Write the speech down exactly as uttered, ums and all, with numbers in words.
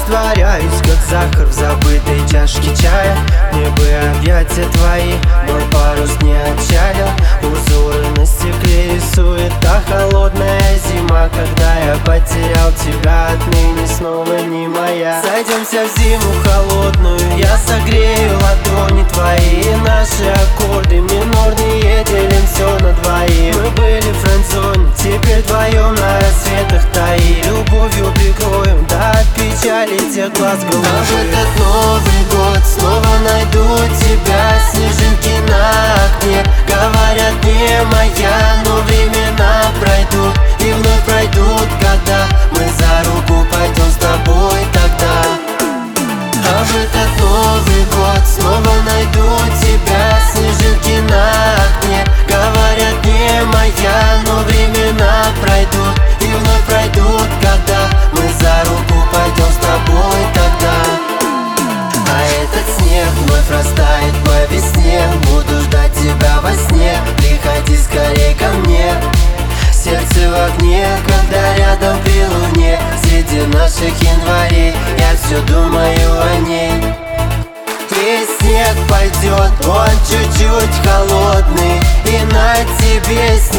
растворяюсь, как сахар в забытой чашке чая. Мне бы объятия твои, мой парус не отчалил. Узоры на стекле рисует та холодная зима. Когда я потерял тебя, отныне снова не моя. Сойдемся в зиму холодную, я согрею ладони твои. И наши аккорды минорные, делим все на двоих. Мы были в френд-зоне, теперь вдвоем на рассветах таи. Любовью прикроем, да от печали тех глаз голубых. А в этот Новый год снова найду тебя. Снежинки на окне говорят не моя, но времена пройдут и вновь пройдут года. Мы за руку пойдем с тобой тогда. А в этот Новый год снова найду тебя. Снежинки на окне говорят не моя, но времена пройдут и вновь пройдут года. Мы за руку пойдем с тобой тогда. А этот снег вновь растает по весне. Буду ждать тебя во сне, приходи скорей ко мне. Сердце в огне, когда рядом при луне. Среди наших январей я все думаю о ней. И снег пойдет, он чуть-чуть холодный, и на тебе снег.